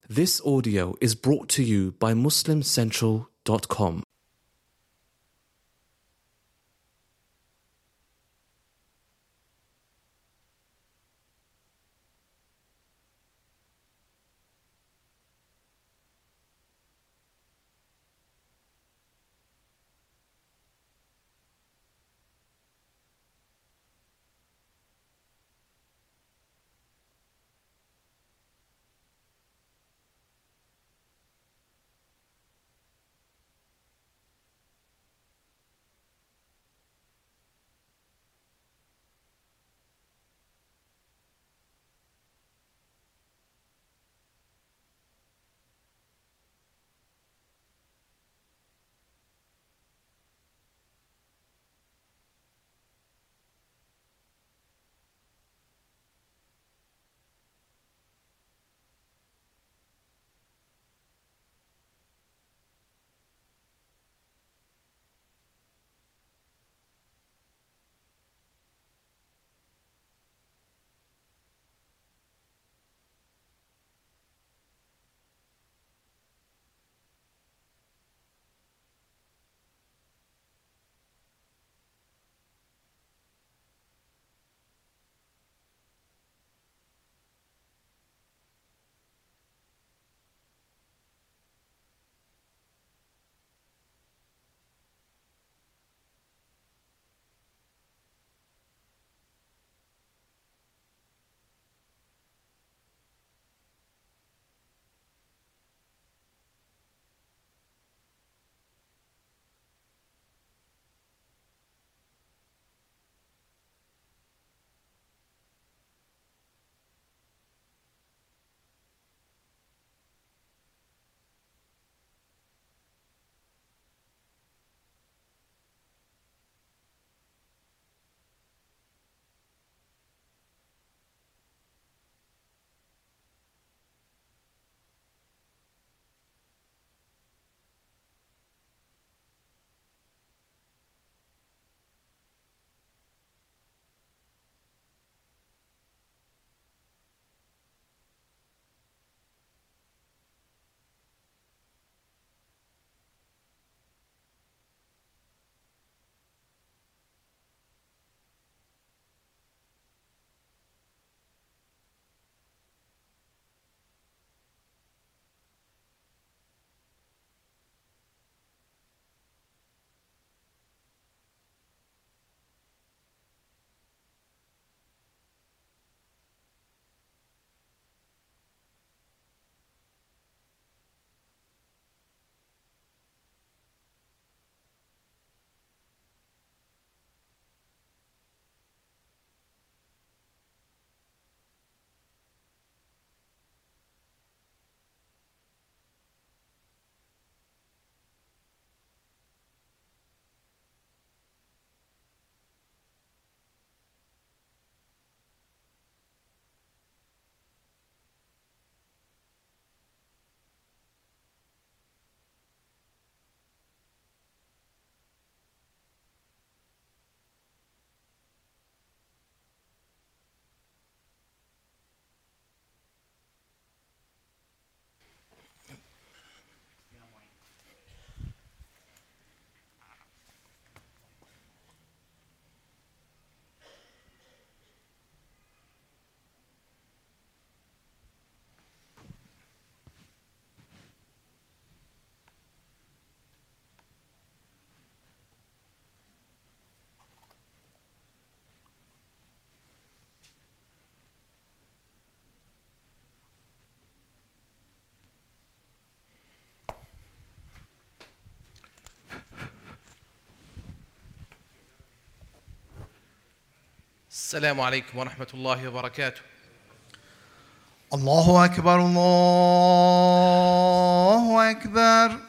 This audio is brought to you by MuslimCentral.com. السلام عليكم ورحمة الله وبركاته. الله أكبر الله أكبر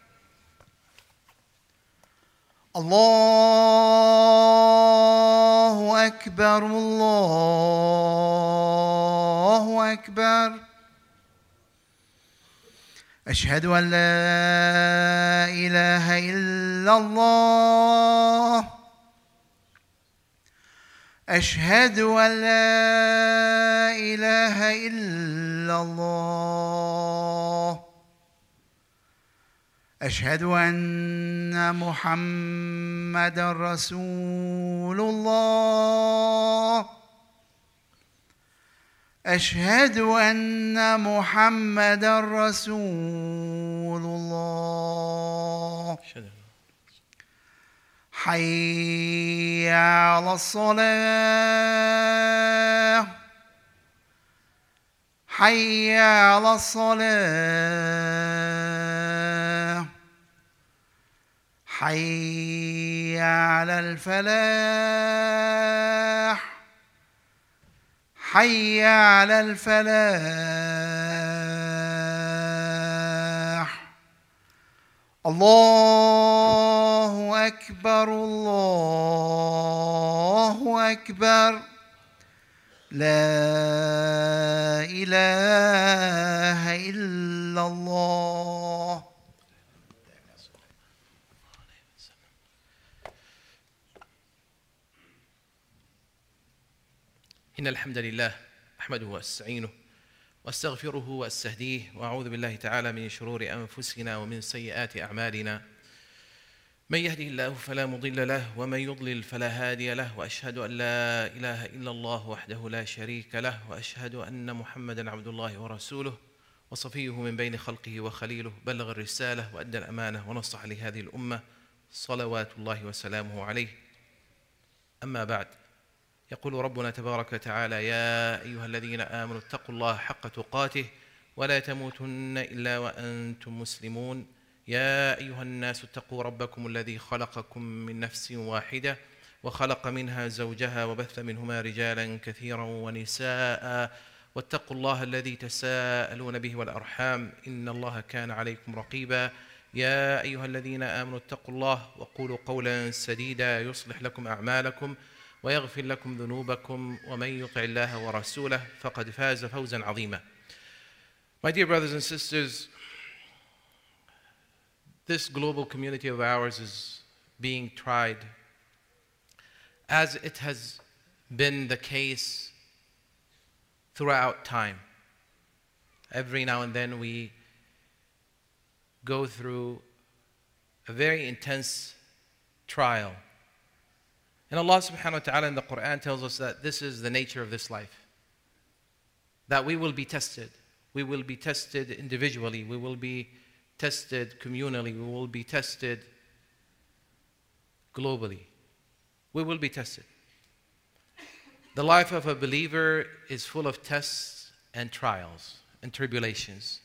الله أكبر الله أكبر أشهد أن لا إله إلا الله أشهد أن لا إله إلا الله أشهد أن محمد رسول الله أشهد أن محمد رسول الله حي على الصلاة حي على الصلاة حي على الفلاح حي على الفلاح الله أكبر الله أكبر لا إله إلا الله. إن الحمد لله أحمده وأستعينه وأستغفره وأستهديه وأعوذ بالله تعالى من شرور أنفسنا ومن سيئات أعمالنا من يهده الله فلا مضل له ومن يضلل فلا هادي له وأشهد أن لا إله إلا الله وحده لا شريك له وأشهد أن محمدا عبد الله ورسوله وصفيه من بين خلقه وخليله بلغ الرسالة وأدى الأمانة ونصح لهذه الأمة صلوات الله وسلامه عليه. أما بعد، يقول ربنا تبارك وتعالى: يا أيها الذين آمنوا اتقوا الله حق تقاته ولا تموتن إلا وأنتم مسلمون. يا أيها الناس اتقوا ربكم الذي خلقكم من نفس واحدة وخلق منها زوجها وبث منهما رجالا كثيرا ونساء واتقوا الله الذي تساءلون به والأرحام إن الله كان عليكم رقيبا. يا أيها الذين آمنوا اتقوا الله وقولوا قولا سديدا يصلح لكم أعمالكم ويغفر لكم ذنوبكم ومن يطع الله ورسوله فقد فاز فوزا عظيما. My dear brothers and sisters, this global community of ours is being tried, as it has been the case throughout time. Every now and then we go through a very intense trial. And Allah subhanahu wa ta'ala in the Quran tells us that this is the nature of this life. That we will be tested. We will be tested individually. We will be tested communally. We will be tested globally. We will be tested. The life of a believer is full of tests and trials and tribulations.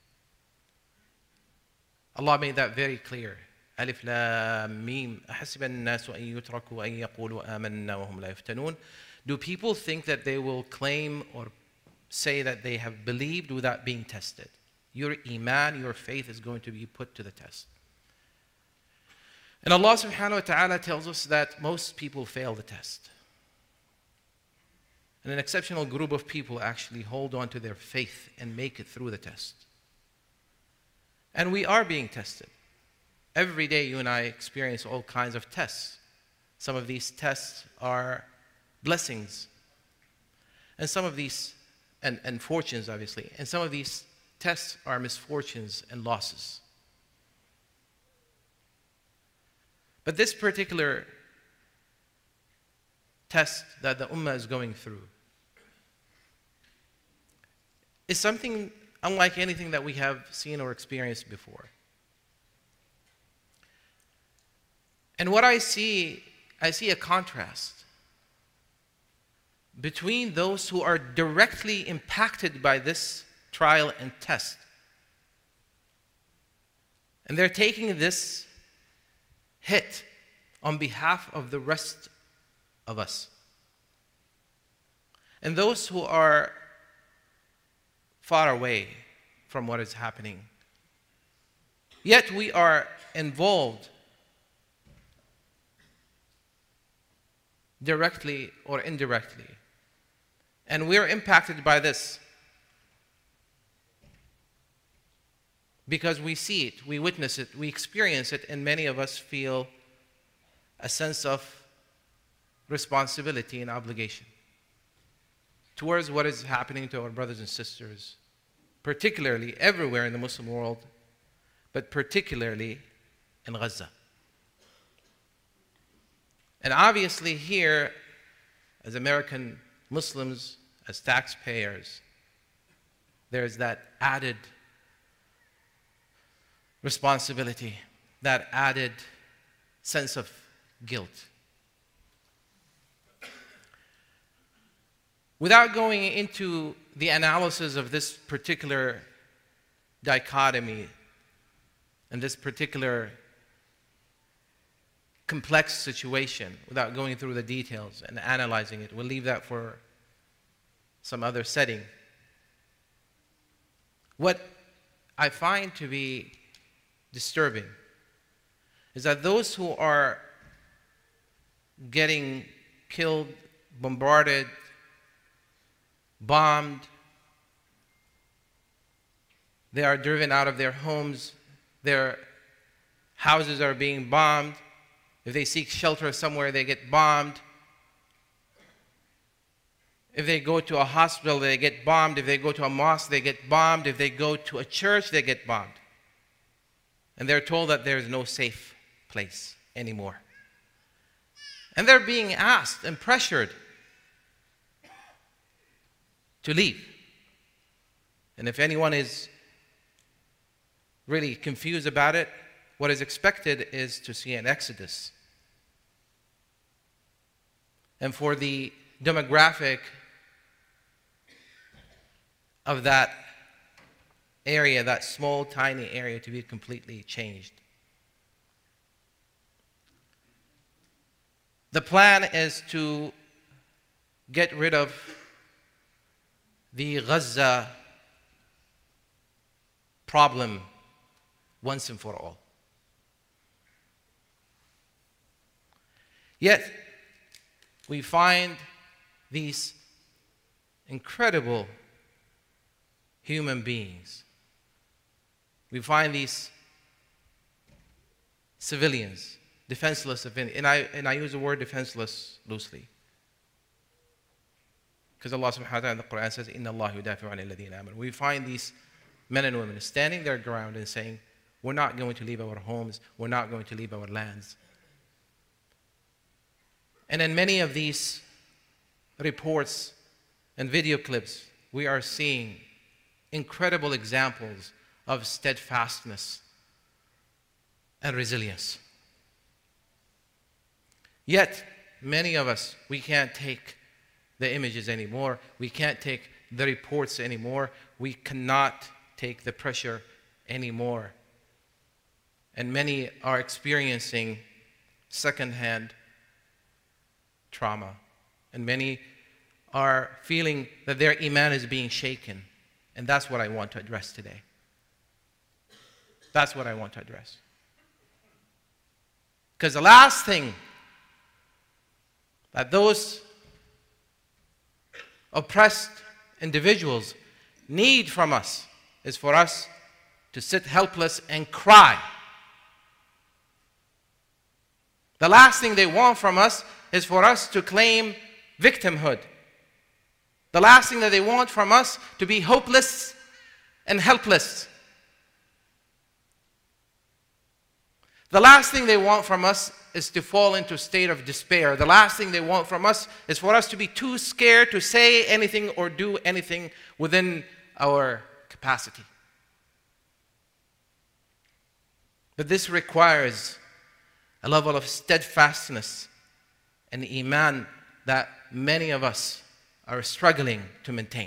Allah made that very clear. ألف لام ميم أحسب الناس أن يتركوا أن يقولوا آمنا وهم لا يفتنون. Do people think that they will claim or say that they have believed without being tested? Your iman, your faith is going to be put to the test. And Allah subhanahu wa ta'ala tells us that most people fail the test. And an exceptional group of people actually hold on to their faith and make it through the test. And we are being tested. Every day you and I experience all kinds of tests. Some of these tests are blessings. And some of these, and fortunes obviously. And some of these tests are misfortunes and losses. But this particular test that the Ummah is going through is something unlike anything that we have seen or experienced before. And what I see a contrast between those who are directly impacted by this trial and test. And they're taking this hit on behalf of the rest of us. And those who are far away from what is happening. Yet we are involved directly or indirectly. And we're impacted by this because we see it, we witness it, we experience it, and many of us feel a sense of responsibility and obligation towards what is happening to our brothers and sisters, particularly everywhere in the Muslim world, but particularly in Gaza. And obviously here, as American Muslims, as taxpayers, there's that added responsibility, that added sense of guilt. Without going into the analysis of this particular dichotomy and this particular complex situation, without going through the details and analyzing it, we'll leave that for some other setting. What I find to be disturbing is that those who are getting killed, bombarded, bombed, they are driven out of their homes, their houses are being bombed. If they seek shelter somewhere, they get bombed. If they go to a hospital, they get bombed. If they go to a mosque, they get bombed. If they go to a church, they get bombed. And they're told that there is no safe place anymore. And they're being asked and pressured to leave. And if anyone is really confused about it, what is expected is to see an exodus. And for the demographic of that area, that small, tiny area, to be completely changed. The plan is to get rid of the Gaza problem once and for all. Yet, we find these incredible human beings. We find these civilians, defenseless, and I use the word defenseless loosely. Because Allah subhanahu wa ta'ala in the Quran says, إِنَّ اللَّهَ يُدَافِعُ عَنِ الَّذِينَ آمَنُوا. We find these men and women standing their ground and saying, we're not going to leave our homes, we're not going to leave our lands. And in many of these reports and video clips, we are seeing incredible examples of steadfastness and resilience. Yet, many of us, we can't take the images anymore. We can't take the reports anymore. We cannot take the pressure anymore. And many are experiencing secondhand trauma. And many are feeling that their iman is being shaken. And that's what I want to address today. That's what I want to address. Because the last thing that those oppressed individuals need from us is for us to sit helpless and cry. The last thing they want from us is for us to claim victimhood. The last thing that they want from us to be hopeless and helpless. The last thing they want from us is to fall into a state of despair. The last thing they want from us is for us to be too scared to say anything or do anything within our capacity. But this requires a level of steadfastness and iman that many of us are struggling to maintain.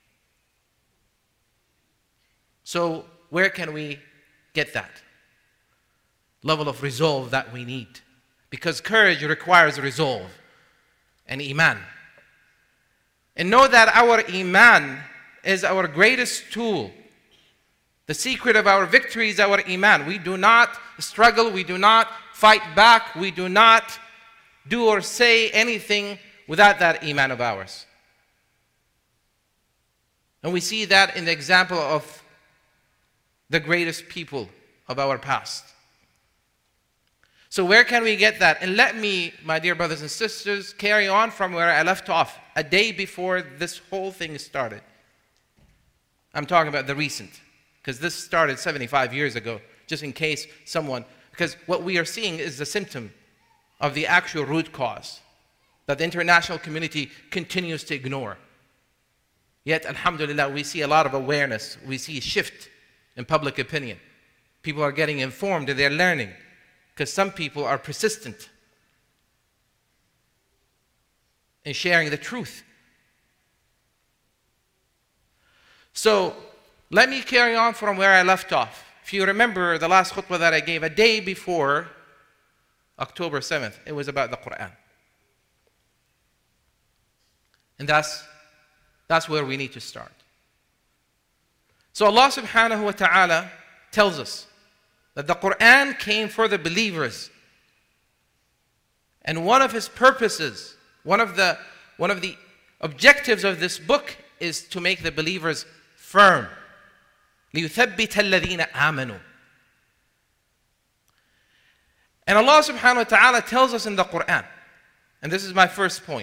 So where can we get that level of resolve that we need? Because courage requires resolve and iman. And know that our iman is our greatest tool. The secret of our victory is our iman. We do not struggle, we do not fight back, we do not do or say anything without that iman of ours. And we see that in the example of the greatest people of our past. So where can we get that? And let me, my dear brothers and sisters, carry on from where I left off, a day before this whole thing started. I'm talking about the recent, because this started 75 years ago, just in case someone, because what we are seeing is the symptom of the actual root cause that the international community continues to ignore. Yet, alhamdulillah, we see a lot of awareness. We see a shift in public opinion. People are getting informed and they're learning, because some people are persistent in sharing the truth. So, let me carry on from where I left off. If you remember the last khutbah that I gave, a day before October 7th, it was about the Quran. And that's where we need to start. So Allah subhanahu wa ta'ala tells us that the Quran came for the believers. And one of his purposes, one of the objectives of this book is to make the believers firm. لِيُثَبِّتَ الَّذِينَ آمَنُوا. And Allah subhanahu wa ta'ala tells us in the Quran, and this is my first point,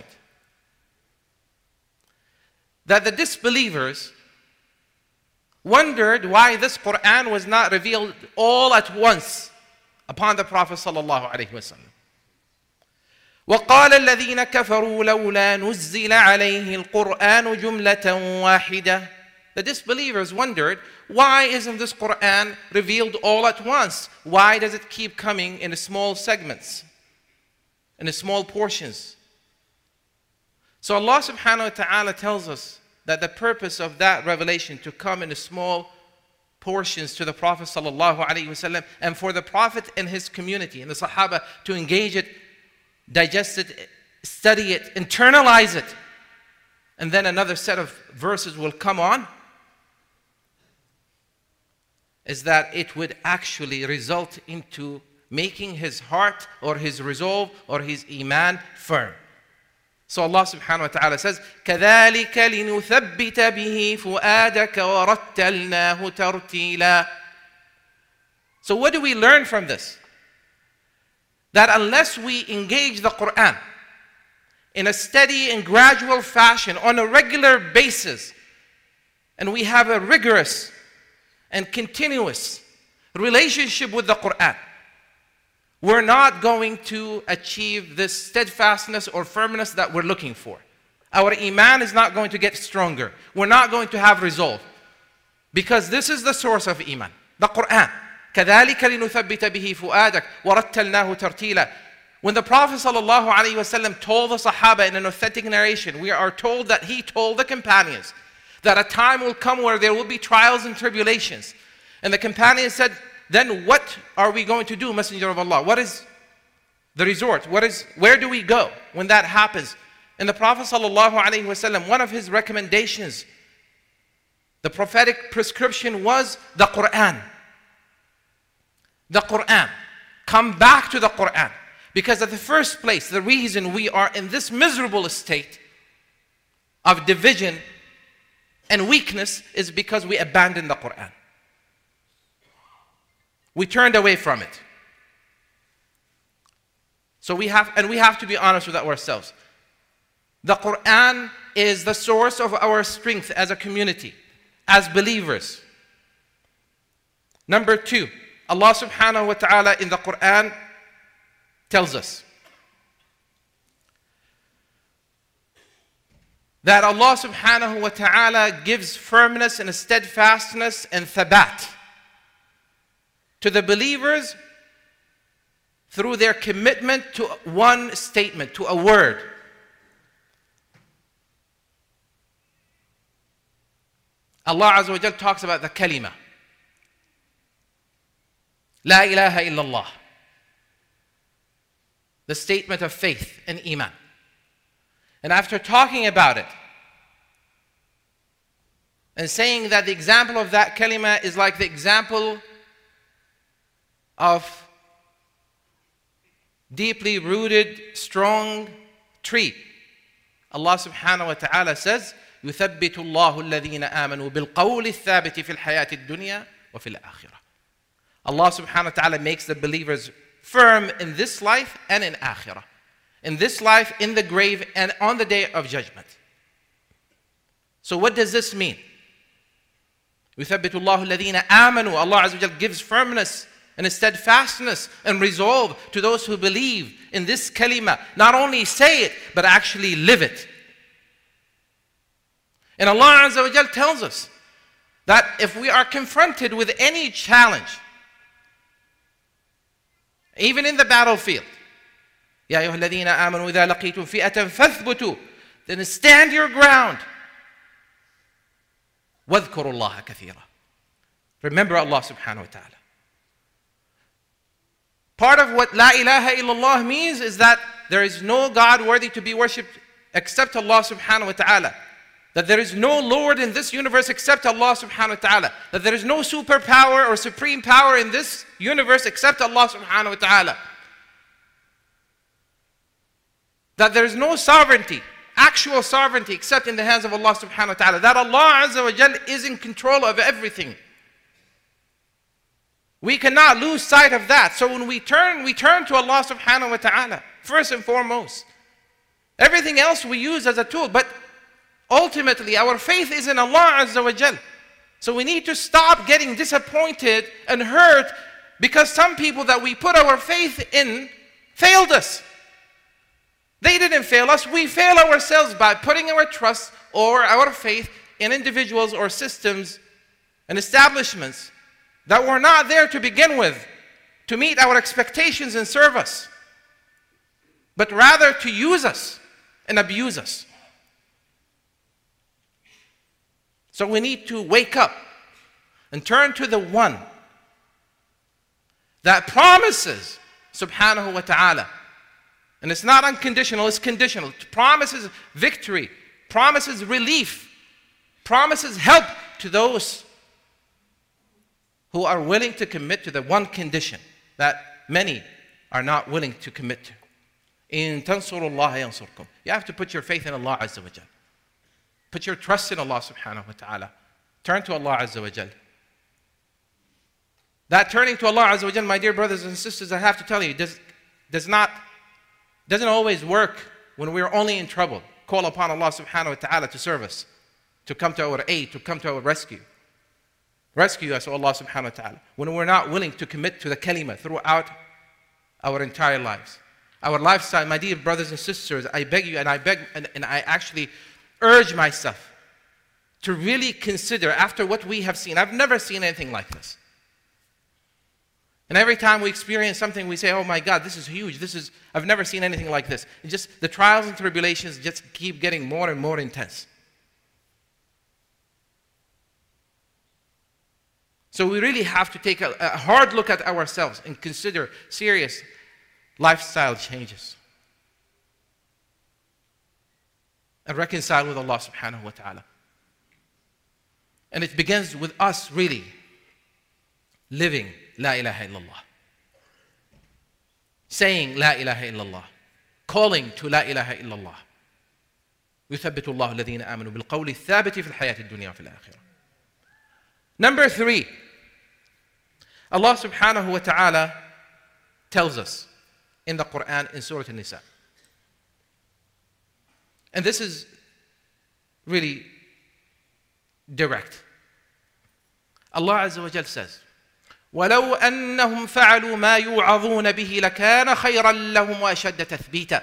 that the disbelievers wondered why this Quran was not revealed all at once upon the Prophet sallallahu alaihi wasallam. وقال الذين كفروا لولا نزل عليه القرآن جملة واحدة. The disbelievers wondered, why isn't this Quran revealed all at once? Why does it keep coming in small segments, in small portions? So Allah subhanahu wa ta'ala tells us that the purpose of that revelation to come in small portions to the Prophet sallallahu alaihi wasallam, and for the Prophet and his community and the Sahaba to engage it, digest it, study it, internalize it, and then another set of verses will come on, is that it would actually result into making his heart or his resolve or his iman firm. So Allah subhanahu wa ta'ala says, كَذَلِكَ لِنُثَبِّتَ بِهِ فُؤَادَكَ وَرَتَّلْنَاهُ تَرْتِيلًا. So what do we learn from this? That unless we engage the Quran in a steady and gradual fashion on a regular basis, and we have a rigorous and continuous relationship with the Quran, we're not going to achieve this steadfastness or firmness that we're looking for. Our iman is not going to get stronger. We're not going to have resolve. Because this is the source of iman, the Quran. كَذَلِكَ لِنُثَبِّتَ بِهِ فُؤَادَكَ وَرَتَّلْنَاهُ تَرْتِيلًا. When the Prophet ﷺ told the Sahaba in an authentic narration, we are told that he told the companions that a time will come where there will be trials and tribulations. And the companions said, then what are we going to do, Messenger of Allah? What is the resort? Where do we go when that happens? And the Prophet ﷺ, one of his recommendations, the prophetic prescription was the Quran. The Quran. Come back to the Quran. Because at the first place, the reason we are in this miserable state of division and weakness is because we abandoned the Quran. We turned away from it. So we have to be honest with ourselves. The Quran is the source of our strength as a community, as believers. Number two, Allah subhanahu wa ta'ala in the Quran tells us that Allah subhanahu wa ta'ala gives firmness and steadfastness and thabat to the believers through their commitment to one statement, to a word. Allah Azza wa Jal talks about the kalima. La ilaha illallah. The statement of faith and iman. And after talking about it and saying that the example of that kalima is like the example of deeply rooted, strong tree, Allah subhanahu wa ta'ala says, يُثَبِّتُ اللَّهُ الَّذِينَ آمَنُوا بِالْقَوْلِ الثَّابِتِ فِي الْحَيَاةِ الدُّنْيَا وَفِي الْآخِرَةِ. Allah subhanahu wa ta'ala makes the believers firm in this life and in akhirah. In this life, in the grave, and on the day of judgment. So what does this mean? يُثَبِّتُ اللَّهُ الَّذِينَ آمَنُوا. Allah Azza wa Jal gives firmness and a steadfastness and resolve to those who believe in this kalima. Not only say it, but actually live it. And Allah Azza wa Jal tells us that if we are confronted with any challenge, even in the battlefield, Ya ayyuha alladhina amanu idha laqitum fi'atan fathbutu, then stand your ground. وَاذْكُرُوا اللَّهَ كَثِيرًا. Remember Allah subhanahu wa ta'ala. Part of what La ilaha illallah means is that there is no God worthy to be worshipped except Allah subhanahu wa ta'ala. That there is no Lord in this universe except Allah subhanahu wa ta'ala. That there is no superpower or supreme power in this universe except Allah subhanahu wa ta'ala. That there is no sovereignty, actual sovereignty, except in the hands of Allah subhanahu wa ta'ala. That Allah Azza wa Jal is in control of everything. We cannot lose sight of that. So when we turn to Allah subhanahu wa ta'ala, first and foremost. Everything else we use as a tool, but ultimately our faith is in Allah Azza wa Jal. So we need to stop getting disappointed and hurt because some people that we put our faith in failed us. They didn't fail us, we fail ourselves by putting our trust or our faith in individuals or systems and establishments that were not there to begin with, to meet our expectations and serve us, but rather to use us and abuse us. So we need to wake up and turn to the one that promises, subhanahu wa ta'ala, and it's not unconditional, it's conditional. It promises victory, promises relief, promises help to those who are willing to commit to the one condition that many are not willing to commit to. In tansurullah yansurkum. You have to put your faith in Allah Azza wa Jal. Put your trust in Allah subhanahu wa ta'ala. Turn to Allah Azza wa Jal. That turning to Allah Azza wa Jal, my dear brothers and sisters, I have to tell you, doesn't always work when we're only in trouble. Call upon Allah subhanahu wa ta'ala to serve us, to come to our aid, to come to our rescue. Rescue us, O Allah subhanahu wa ta'ala, when we're not willing to commit to the kalima throughout our entire lives. Our lifestyle, my dear brothers and sisters, I beg you and I actually urge myself to really consider after what we have seen. I've never seen anything like this. And every time we experience something, we say, oh my God, this is huge. I've never seen anything like this. It's just the trials and tribulations just keep getting more and more intense. So we really have to take a hard look at ourselves and consider serious lifestyle changes. And reconcile with Allah subhanahu wa ta'ala. And it begins with us really living La ilaha illallah. Saying La ilaha illallah. Calling to La ilaha illallah. يثبت الله الذين آمنوا بالقول الثابت في الحياة الدنيا وفي الآخرة. Number 3. Allah subhanahu wa ta'ala tells us in the Quran in Surah An-Nisa. And this is really direct. Allah Azza wa Jal says, وَلَوْ أَنَّهُمْ فَعَلُوا مَا يُوعَظُونَ بِهِ لَكَانَ خَيْرًا لَهُمْ وَأَشَدَّ تَثْبِيتًا.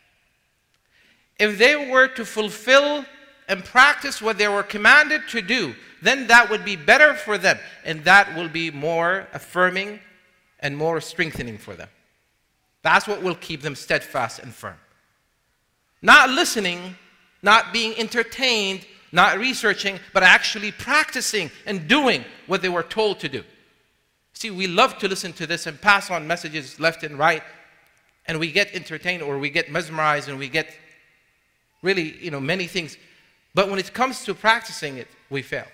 If they were to fulfill and practice what they were commanded to do, then that would be better for them, and that will be more affirming and more strengthening for them. That's what will keep them steadfast and firm. Not listening, not being entertained, not researching, but actually practicing and doing what they were told to do. See, we love to listen to this and pass on messages left and right, and we get entertained or we get mesmerized and we get really, many things. But when it comes to practicing it, we fail.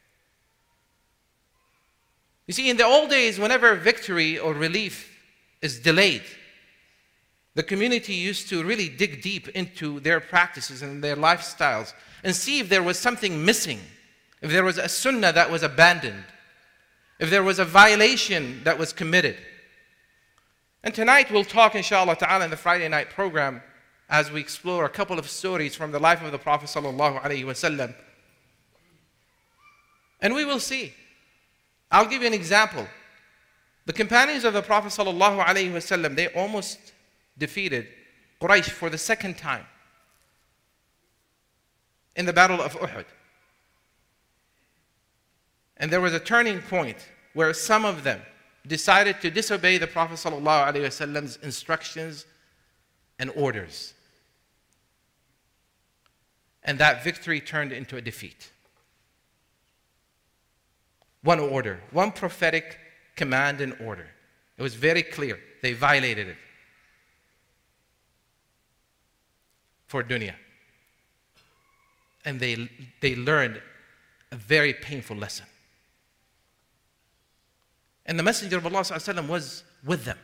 You see, in the old days, whenever victory or relief is delayed, the community used to really dig deep into their practices and their lifestyles and see if there was something missing, if there was a sunnah that was abandoned, if there was a violation that was committed. And tonight we'll talk, inshallah ta'ala, in the Friday night program as we explore a couple of stories from the life of the Prophet sallallahu alaihi wasallam. And we will see. I'll give you an example. The companions of the Prophet ﷺ, they almost defeated Quraysh for the second time in the Battle of Uhud. And there was a turning point where some of them decided to disobey the Prophet ﷺ's instructions and orders. And that victory turned into a defeat. One order, one prophetic command and order. It was very clear. They violated it for dunya. And they learned a very painful lesson. And the Messenger of Allah ﷺ was with them.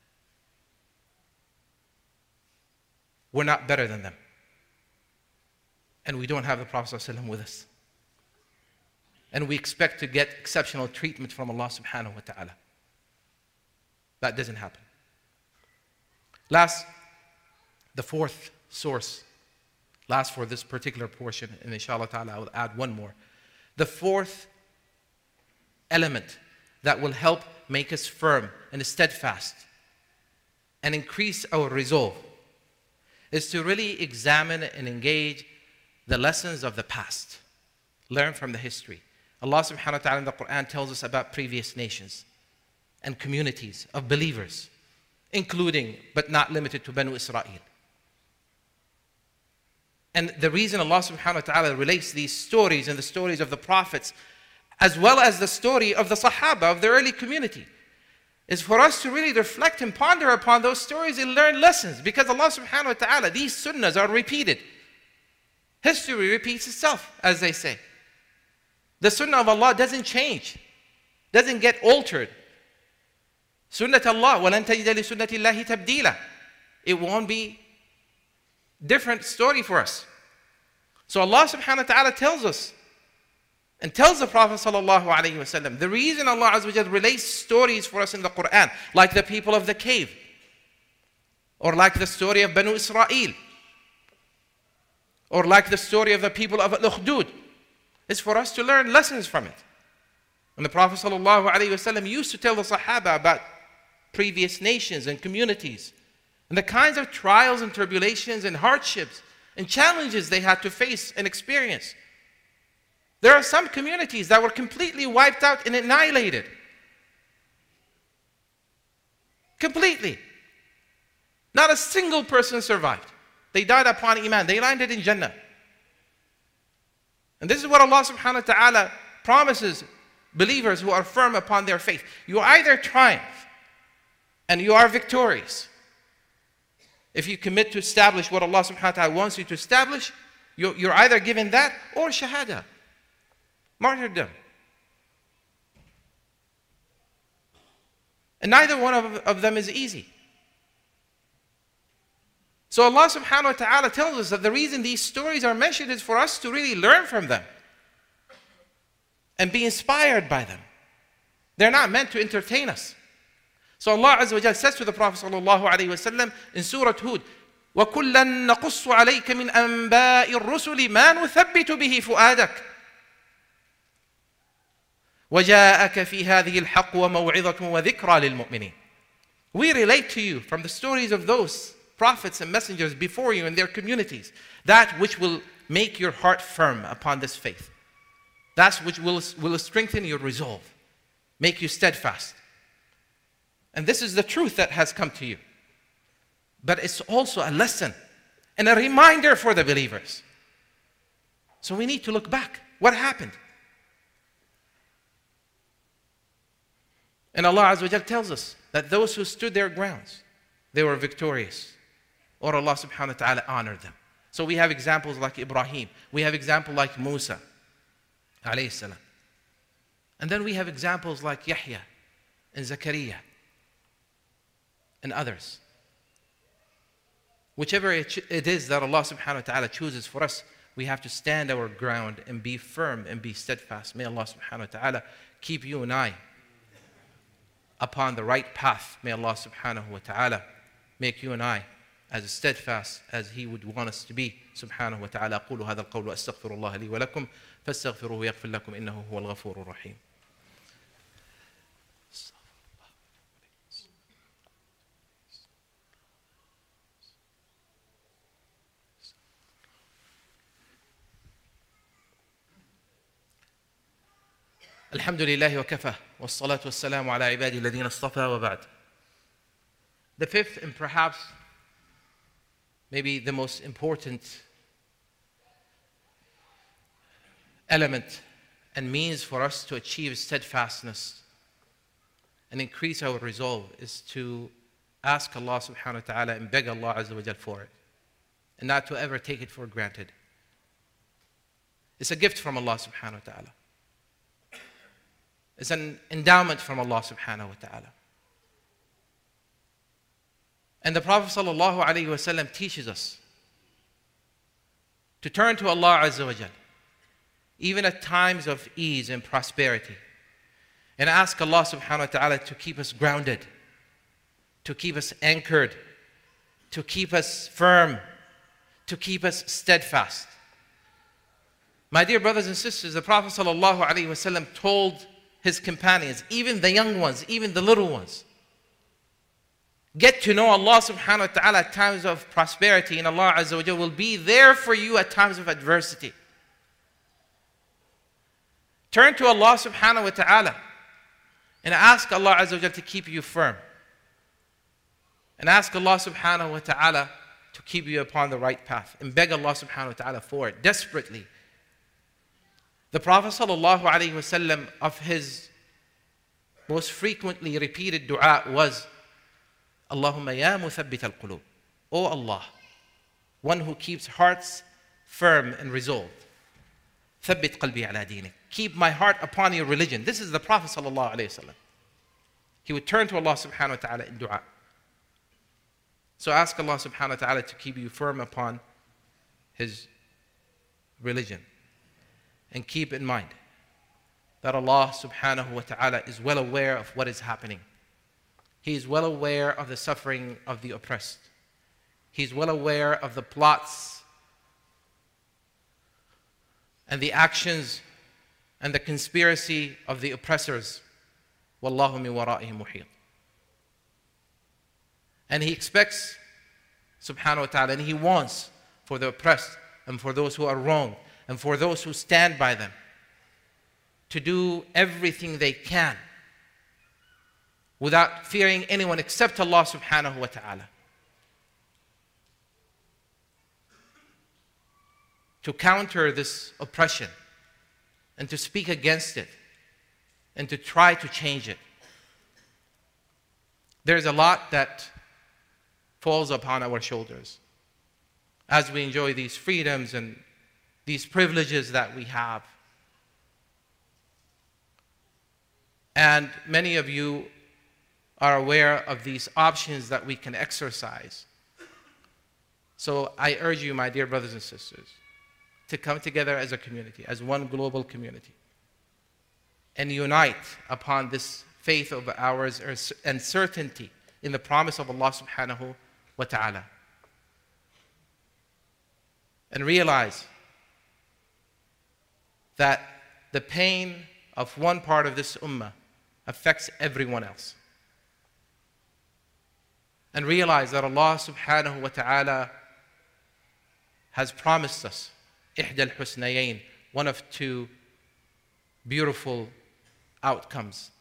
We're not better than them. And we don't have the Prophet ﷺ with us. And we expect to get exceptional treatment from Allah subhanahu wa ta'ala. That doesn't happen. Last, the fourth source, last for this particular portion, and inshallah ta'ala I will add one more. The fourth element that will help make us firm and steadfast and increase our resolve is to really examine and engage the lessons of the past. Learn from the history. Allah subhanahu wa ta'ala in the Quran tells us about previous nations and communities of believers, including but not limited to Banu Israel. And the reason Allah subhanahu wa ta'ala relates these stories and the stories of the prophets, as well as the story of the Sahaba, of the early community, is for us to really reflect and ponder upon those stories and learn lessons. Because Allah subhanahu wa ta'ala, these sunnahs are repeated. History repeats itself, as they say. The sunnah of Allah doesn't change, doesn't get altered. Sunnat Allah, وَلَن تَجِدَ لِسُنَّةِ اللَّهِ تَبْدِيلًا. It won't be different story for us. So Allah subhanahu wa ta'ala tells us and tells the Prophet sallallahu alayhi wa sallam, the reason Allah azza wa jalla relates stories for us in the Quran, like the people of the cave, or like the story of Banu Israel, or like the story of the people of Al-Ukhdud, is for us to learn lessons from it. And the Prophet sallallahu alayhi wa sallam used to tell the Sahaba about previous nations and communities, and the kinds of trials and tribulations and hardships and challenges they had to face and experience. There are some communities that were completely wiped out and annihilated. Completely. Not a single person survived. They died upon Iman. They landed in Jannah. And this is what Allah subhanahu wa ta'ala promises believers who are firm upon their faith. You either triumph and you are victorious. If you commit to establish what Allah subhanahu wa ta'ala wants you to establish, you're either given that or shahada, martyrdom. And neither one of them is easy. So Allah subhanahu wa ta'ala tells us that the reason these stories are mentioned is for us to really learn from them and be inspired by them. They're not meant to entertain us. So Allah azza wa jalla says to the Prophet sallallahu alayhi wa sallam in Surah Hud, وَكُلًّا نَقُصُّ عَلَيْكَ مِنْ أَنْبَاءِ الرُّسُلِ مَا نُثَبِّتُ بِهِ فُؤَادَكَ وَجَاءَكَ فِي هَذِهِ الْحَقُّ وَمَوْعِظَةٌ وَذِكْرَى لِلْمُؤْمِنِينَ. We relate to you from the stories of those prophets and messengers before you and their communities that which will make your heart firm upon this faith. That which will strengthen your resolve, make you steadfast. And this is the truth that has come to you. But it's also a lesson and a reminder for the believers. So we need to look back. What happened? And Allah Azza wa Jal tells us that those who stood their grounds, they were victorious. Or Allah subhanahu wa ta'ala honored them. So we have examples like Ibrahim. We have examples like Musa alayhi salam. And then we have examples like Yahya and Zakaria and others. Whichever it is that Allah subhanahu wa ta'ala chooses for us, we have to stand our ground and be firm and be steadfast. May Allah subhanahu wa ta'ala keep you and I upon the right path. May Allah subhanahu wa ta'ala make you and I as steadfast as He would want us to be. Subhanahu wa ta'ala. أقول هذا القول وأستغفر الله لي ولكم فاستغفروه يغفر لكم إنه هو الغفور الرحيم. الحمد لله وكفى والصلاة والسلام على عبادي الذين اصطفى وبعد. The fifth and perhaps maybe the most important element and means for us to achieve steadfastness and increase our resolve is to ask Allah subhanahu wa ta'ala and beg Allah azza wa jal for it, and not to ever take it for granted. It's a gift from Allah subhanahu wa ta'ala. It's an endowment from Allah subhanahu wa ta'ala. And the Prophet sallallahu alaihi wasallam teaches us to turn to Allah azza wa jal, even at times of ease and prosperity, and ask Allah subhanahu wa ta'ala to keep us grounded, to keep us anchored, to keep us firm, to keep us steadfast. My dear brothers and sisters, the Prophet sallallahu alaihi wasallam told his companions, even the young ones, even the little ones, get to know Allah subhanahu wa ta'ala at times of prosperity, and Allah azza wa jal will be there for you at times of adversity. Turn to Allah subhanahu wa ta'ala and ask Allah azza wa jal to keep you firm. And ask Allah subhanahu wa ta'ala to keep you upon the right path. And beg Allah subhanahu wa ta'ala for it desperately. The Prophet sallallahu alaihi wasallam, of his most frequently repeated dua was, Allahumma ya muthabbit al-qulub. O Allah, one who keeps hearts firm and resolved. Thabbit qalbi ala dinik. Keep my heart upon your religion. This is the Prophet sallallahu alaihi wasallam. He would turn to Allah subhanahu wa ta'ala in dua. So ask Allah subhanahu wa ta'ala to keep you firm upon His religion. And keep in mind that Allah subhanahu wa ta'ala is well aware of what is happening. He is well aware of the suffering of the oppressed. He is well aware of the plots and the actions and the conspiracy of the oppressors. Wallahu min wara'ihim muhit. And He expects, subhanahu wa ta'ala, and He wants for the oppressed and for those who are wrong and for those who stand by them to do everything they can without fearing anyone except Allah subhanahu wa ta'ala. To counter this oppression and to speak against it and to try to change it. There's a lot that falls upon our shoulders as we enjoy these freedoms and these privileges that we have. And many of you are aware of these options that we can exercise. So I urge you, my dear brothers and sisters, to come together as a community, as one global community, and unite upon this faith of ours and certainty in the promise of Allah subhanahu wa ta'ala. And realize that the pain of one part of this ummah affects everyone else. And realize that Allah subhanahu wa ta'ala has promised us إحدى الحسنيين, one of two beautiful outcomes: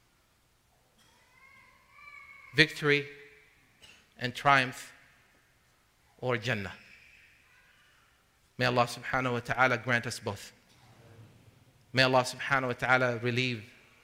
victory and triumph, or Jannah. May Allah subhanahu wa ta'ala grant us both. May Allah subhanahu wa ta'ala relieve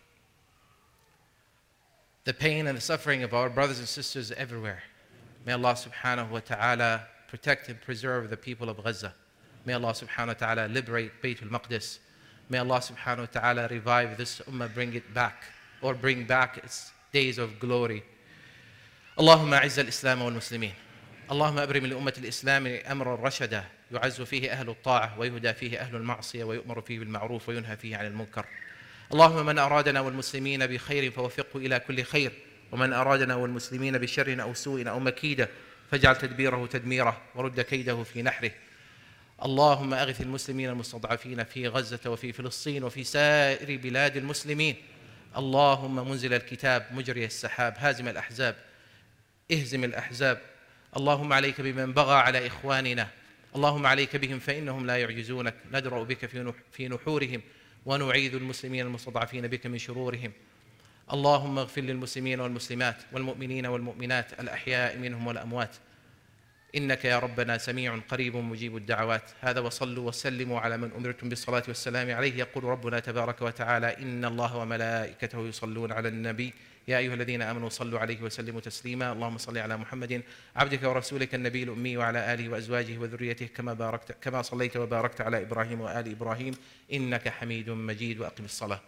the pain and the suffering of our brothers and sisters everywhere. May Allah subhanahu wa ta'ala protect and preserve the people of Gaza. May Allah subhanahu wa ta'ala liberate Bayt al-Maqdis. May Allah subhanahu wa ta'ala revive this ummah, bring it back, or bring back its days of glory. اللهم أعز الإسلام والمسلمين. اللهم أبرم لأمة الإسلام أمرا رشدا يعز فيه أهل الطاعة ويهدى فيه أهل المعصية ويؤمر فيه بالمعروف وينهى فيه عن المنكر. اللهم من أرادنا والمسلمين بخير فوفقه إلى كل خير، ومن أرادنا والمسلمين بشر أو سوء أو مكيدة فاجعل تدبيره تدميره ورد كيده في نحره. اللهم أغث المسلمين المستضعفين في غزة وفي فلسطين وفي سائر بلاد المسلمين. اللهم منزل الكتاب مجري السحاب هازم الأحزاب اهزم الأحزاب. اللهم عليك بمن بغى على إخواننا، اللهم عليك بهم فإنهم لا يعجزونك، ندرأ بك في نحورهم ونعيذ المسلمين المستضعفين بك من شرورهم. اللهم اغفر للمسلمين والمسلمات والمؤمنين والمؤمنات الأحياء منهم والأموات، إنك يا ربنا سميع قريب مجيب الدعوات. هذا وصلوا وسلموا على من أمرتم بالصلاة والسلام عليه. يقول ربنا تبارك وتعالى: إن الله وملائكته يصلون على النبي يا أيها الذين آمنوا صلوا عليه وسلموا تسليما. اللهم صل على محمد عبدك ورسولك النبي الأمي وعلى آله وأزواجه وذريته كما صليت وباركت على إبراهيم وآل إبراهيم إنك حميد مجيد. وأقم الصلاة.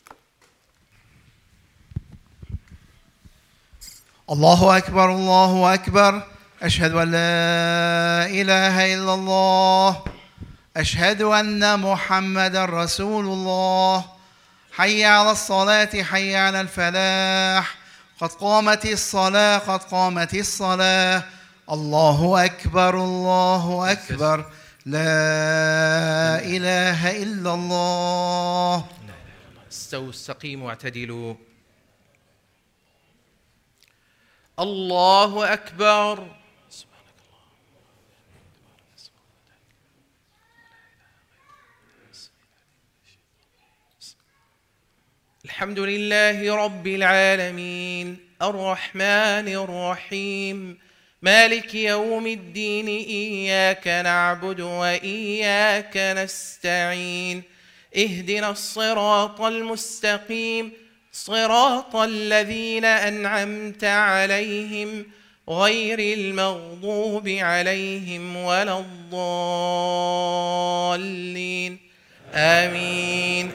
الله أكبر الله أكبر. أشهد أن لا إله إلا الله. أشهد أن محمدا رسول الله. حي على الصلاة حي على الفلاح. قد قامت الصلاة قد قامت الصلاة. الله أكبر الله أكبر. لا إله إلا الله. استووا استقيموا واعتدلوا. الله أكبر. الحمد لله رب العالمين الرحمن الرحيم مالك يوم الدين إياك نعبد وإياك نستعين اهدنا الصراط المستقيم صراط الذين أنعمت عليهم غير المغضوب عليهم ولا الضالين آمين.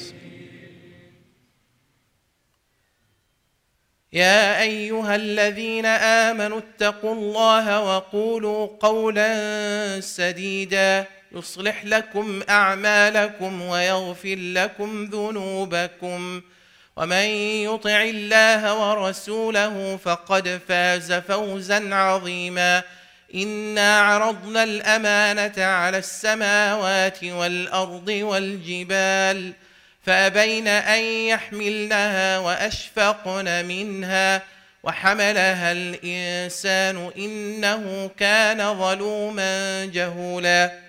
يا أيها الذين آمنوا اتقوا الله وقولوا قولا سديدا يصلح لكم أعمالكم ويغفر لكم ذنوبكم ومن يطع الله ورسوله فقد فاز فوزا عظيما. إنا عرضنا الأمانة على السماوات والأرض والجبال فأبين أن يحملنها وأشفقن منها وحملها الإنسان إنه كان ظلوما جهولا.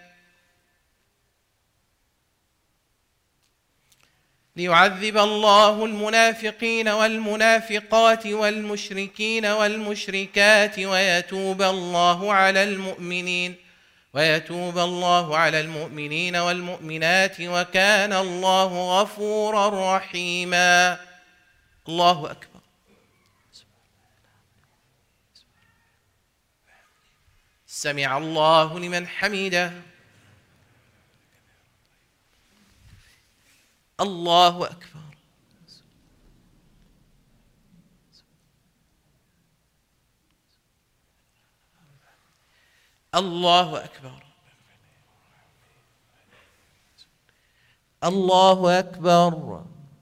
ليعذب الله المنافقين والمنافقات والمشركين والمشركات ويتوب الله على المؤمنين والمؤمنات وكان الله غفورا رحيما. الله أكبر. سمع الله لمن حمده. الله أكبر. الله أكبر. الله أكبر.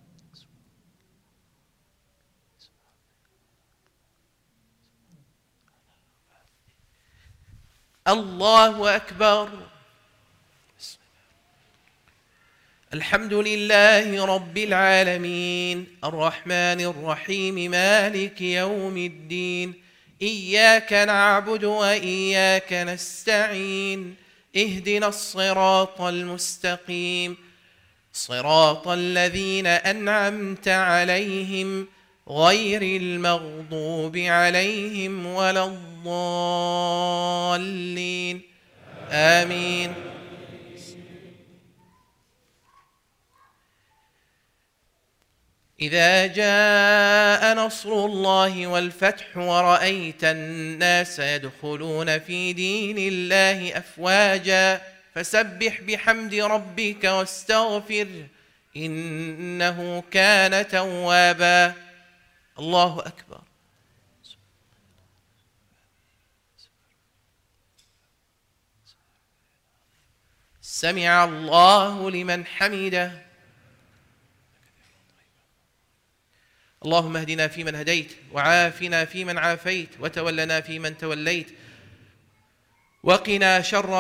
الله أكبر. الحمد لله رب العالمين الرحمن الرحيم مالك يوم الدين إياك نعبد وإياك نستعين اهدنا الصراط المستقيم صراط الذين أنعمت عليهم غير المغضوب عليهم ولا الضالين آمين. إذا جاء نصر الله والفتح ورأيت الناس يدخلون في دين الله أفواجا فسبح بحمد ربك واستغفره إنه كان توابا. الله أكبر. سمع الله لمن حمده. اللهم اهدنا فيمن هديت وعافنا فيمن عافيت وتولنا فيمن توليت وقنا شر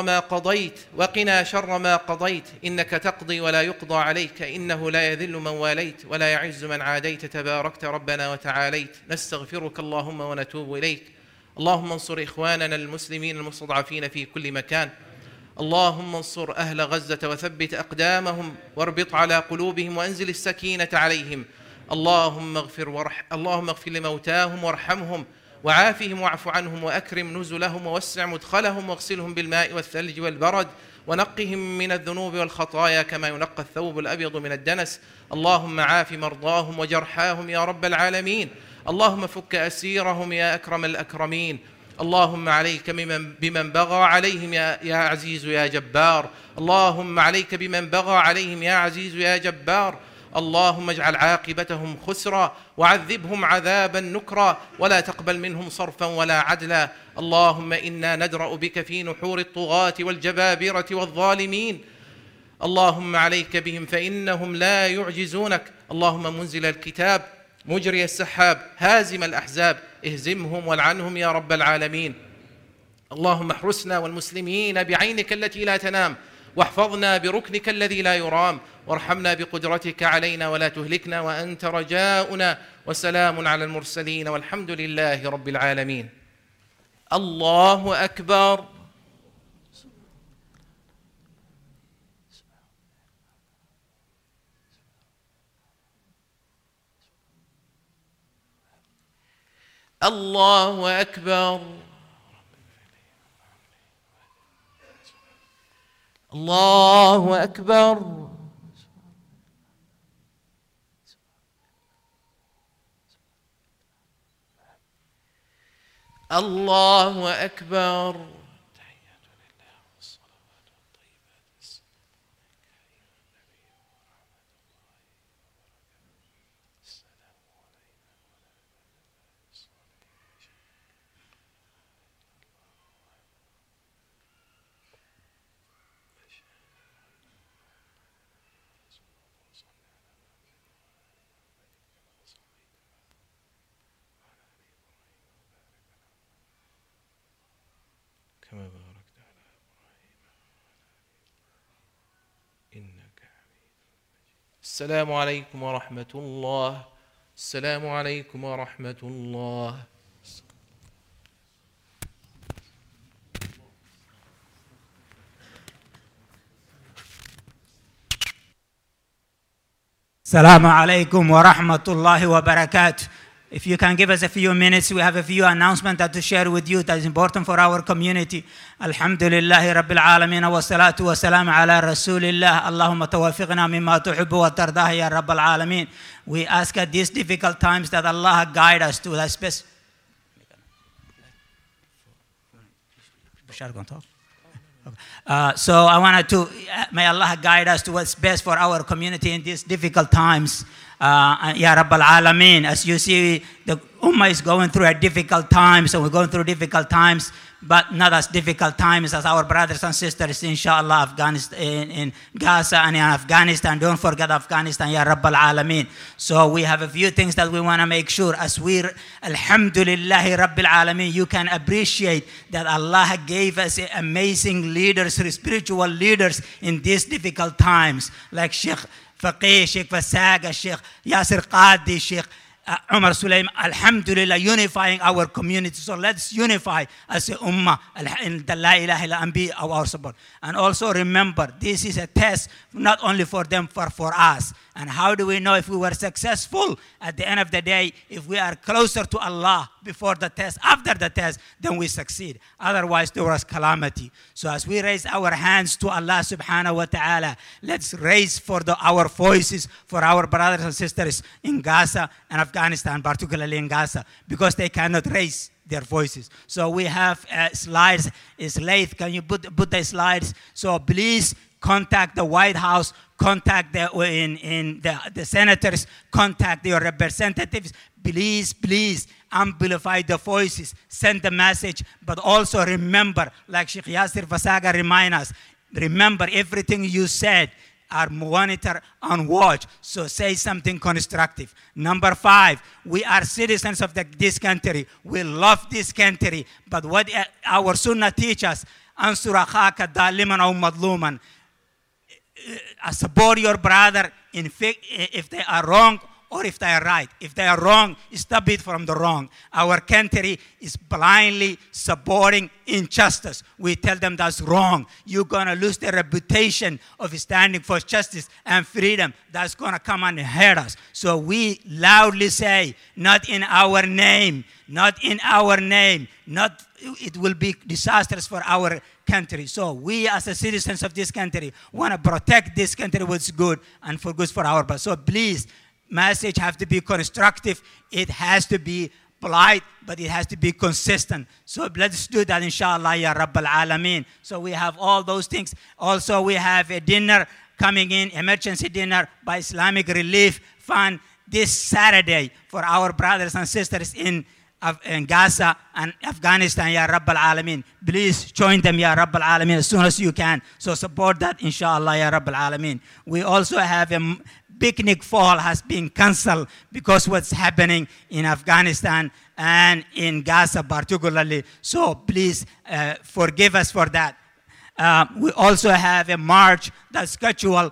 ما قضيت إنك تقضي ولا يقضى عليك إنه لا يذل من واليت ولا يعز من عاديت تباركت ربنا وتعاليت. نستغفرك اللهم ونتوب إليك. اللهم انصر إخواننا المسلمين المستضعفين في كل مكان. اللهم انصر أهل غزة وثبت أقدامهم واربط على قلوبهم وأنزل السكينة عليهم. اللهم اغفر لموتاهم وارحمهم وعافهم واعف عنهم وأكرم نزلهم ووسع مدخلهم واغسلهم بالماء والثلج والبرد ونقهم من الذنوب والخطايا كما ينقى الثوب الأبيض من الدنس. اللهم عاف مرضاهم وجرحاهم يا رب العالمين. اللهم فك أسيرهم يا أكرم الأكرمين. اللهم عليك بمن بغى عليهم يا عزيز يا جبار. اللهم عليك بمن بغى عليهم يا عزيز يا جبار. اللهم اجعل عاقبتهم خسرا وعذبهم عذابا نكرا ولا تقبل منهم صرفا ولا عدلا. اللهم إنا ندرأ بك في نحور الطغاة والجبابرة والظالمين. اللهم عليك بهم فإنهم لا يعجزونك. اللهم منزل الكتاب مجري السحاب هازم الأحزاب اهزمهم والعنهم يا رب العالمين. اللهم احرسنا والمسلمين بعينك التي لا تنام واحفظنا بركنك الذي لا يرام وارحمنا بقدرتك علينا ولا تهلكنا وأنت رجاؤنا. وسلام على المرسلين والحمد لله رب العالمين. الله أكبر. الله أكبر. الله أكبر. الله أكبر. كما باركت على إبراهيم إنك حميد مجيد. السلام عليكم ورحمة الله. السلام عليكم ورحمة الله. Assalamu alaikum wa rahmatullahi wa barakatuh. If you can give us a few minutes, we have a few announcements to share with you that is important for our community. Alhamdulillahi Rabbil Alameen wa salatu wa salam ala Rasulillah. Allahumma tawafiqna mimma tuhibbu wa tardah ya Rabbil Alameen. We ask at these difficult times that Allah guide us to the space. So I wanted to, may Allah guide us to what's best for our community in these difficult times. Ya Rabbal Alameen, as you see, the Ummah is going through a difficult time, so we're going through difficult times, but not as difficult times as our brothers and sisters, inshallah, Afghanistan, in Gaza and in Afghanistan. Don't forget Afghanistan, Ya Rabbal Alameen. So we have a few things that we want to make sure, as we're, Alhamdulillahi Rabbil Alameen, you can appreciate that Allah gave us amazing leaders, spiritual leaders in these difficult times, like Sheikh Faqih, Sheikh Fasaga, Sheikh Yasir Qadi, Sheikh Umar Sulaim, alhamdulillah, unifying our community. So let's unify as a ummah in the La ilaha illa Anbi of our support. And also remember, this is a test not only for them, but for us. And how do we know if we were successful? At the end of the day, if we are closer to Allah before the test, after the test, then we succeed. Otherwise, there was calamity. So as we raise our hands to Allah subhanahu wa ta'ala, let's raise for our voices for our brothers and sisters in Gaza and Afghanistan, particularly in Gaza, because they cannot raise their voices. So we have slides. It's late. Can you put the slides? So please contact the White House, contact the senators, contact your representatives. Please amplify the voices, send the message, but also remember, like Sheikh Yasir Fasaga reminds us, remember everything you said are monitored and watched. So say something constructive. Number 5, we are citizens of this country. We love this country. But what our Sunnah teaches, ansur akhaka daliman aw madluman. Support your brother if they are wrong or if they are right. If they are wrong, stop it from the wrong. Our country is blindly supporting injustice. We tell them that's wrong. You're going to lose the reputation of standing for justice and freedom. That's going to come and hurt us. So we loudly say, not in our name, not in our name, it will be disastrous for our country. So we as the citizens of this country want to protect this country what's good and for good for our. So please, message have to be constructive. It has to be polite, but it has to be consistent. So let's do that, inshallah, ya Rabbal Alameen. So we have all those things. Also, we have a dinner coming in, emergency dinner by Islamic Relief Fund this Saturday for our brothers and sisters in Gaza and Afghanistan, ya Rabbal Alameen. Please join them, ya Rabbal Alameen, as soon as you can. So support that, inshallah, ya Rabbal Alameen. We also have a picnic fall has been cancelled because what's happening in Afghanistan and in Gaza particularly. So please forgive us for that. We also have a march that's scheduled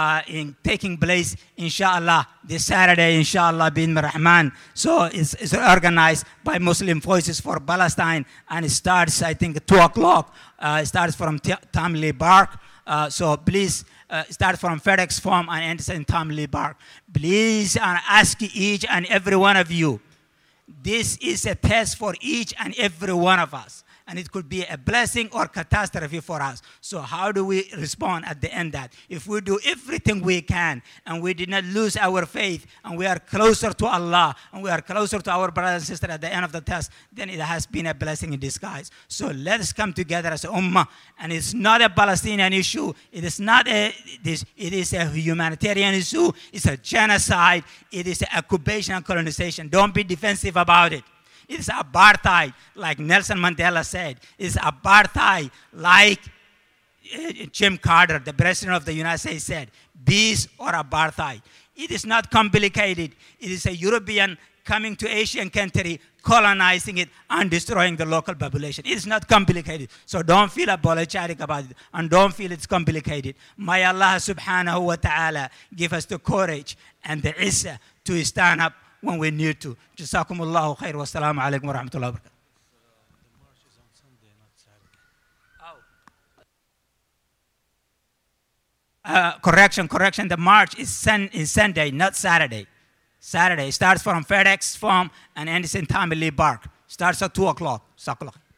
in taking place, inshallah, this Saturday, inshallah, bin Rahman. So it's organized by Muslim Voices for Palestine, and it starts, I think, 2 o'clock. It starts from Tamli Park. So please start from FedEx Farm and ends in Tamli Park. Please ask each and every one of you. This is a test for each and every one of us. And it could be a blessing or catastrophe for us. So how do we respond at the end that? If we do everything we can and we did not lose our faith and we are closer to Allah and we are closer to our brothers and sisters at the end of the test, then it has been a blessing in disguise. So let us come together as a ummah. And it's not a Palestinian issue. It is not it is a humanitarian issue. It's a genocide. It is an occupation and colonization. Don't be defensive about it. It's apartheid, like Nelson Mandela said. It's apartheid, like Jim Carter, the president of the United States, said. Peace or apartheid. It is not complicated. It is a European coming to Asian country, colonizing it, and destroying the local population. It is not complicated. So don't feel apologetic about it, and don't feel it's complicated. May Allah subhanahu wa ta'ala give us the courage and the izzah to stand up when we need to. Jazakumullahu khair wa assalamu alaikum wa rahmatullahi wa barakatuh. The march is on Sunday, not Saturday. Correction. The march is Sunday, not Saturday. Saturday starts from FedEx Farm and ends in Tamili Park. Starts at 2 o'clock.